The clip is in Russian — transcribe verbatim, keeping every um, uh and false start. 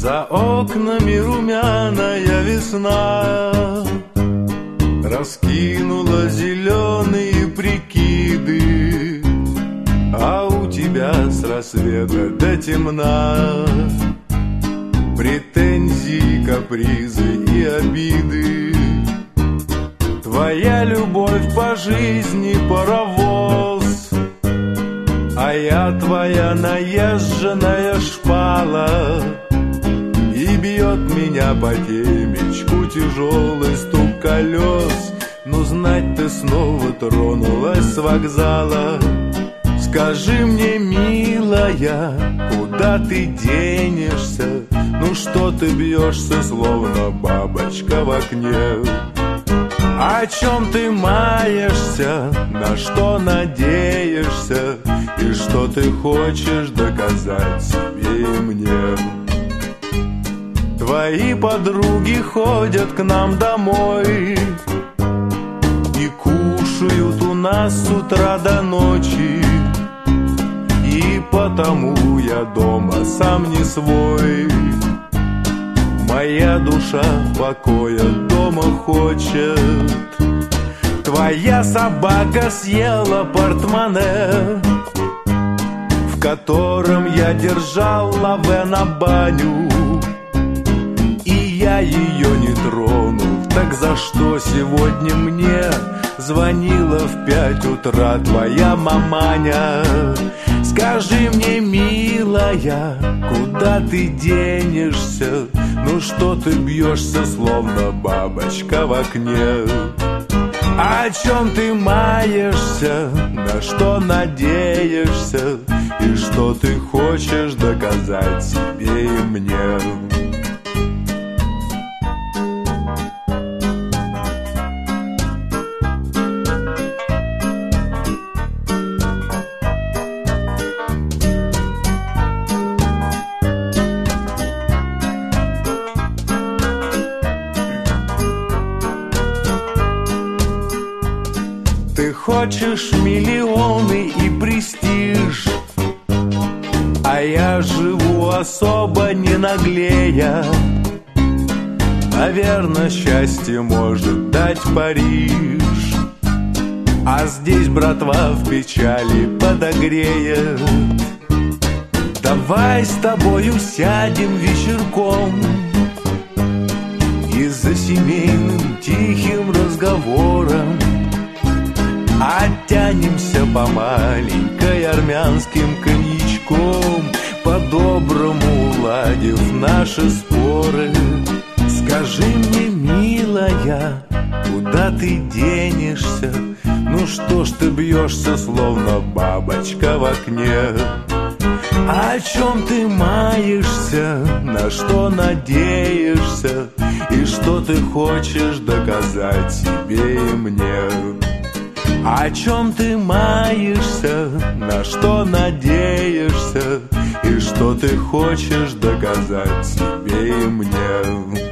За окнами румяная весна раскинула зеленые прикиды, а у тебя с рассвета до темна претензии, капризы и обиды. Твоя любовь по жизни паровоз, а я твоя наезженная шпала. И бьет меня по темечку тяжелый стук колес. Ну знать, ты снова тронулась с вокзала. Скажи мне, милая, куда ты денешься? Ну что ты бьешься, словно бабочка в окне? О чем ты маешься, на что надеешься, и что ты хочешь доказать себе и мне? Твои подруги ходят к нам домой и кушают у нас с утра до ночи, и потому я дома сам не свой. Моя душа покоя дома хочет. Твоя собака съела портмоне, в котором я держал лаве на баню, и я ее не тронул. Так за что сегодня мне звонила в пять утра твоя маманя? Скажи мне, милая, куда ты денешься? Ну что ты бьешься, словно бабочка в окне? О чем ты маешься, на что надеешься, и что ты хочешь доказать себе и мне? Ты хочешь миллионы и престиж, а я живу особо не наглея. Наверно, счастье может дать Париж, а здесь братва в печали подогреет. Давай с тобою сядем вечерком и за семейным тихим разговором оттянемся по маленькой армянским коньячком, по-доброму уладив наши споры. Скажи мне, милая, куда ты денешься? Ну что ж ты бьешься, словно бабочка в окне? О чем ты маешься, на что надеешься, и что ты хочешь доказать себе и мне? О чем ты маешься, на что надеешься, и что ты хочешь доказать себе и мне?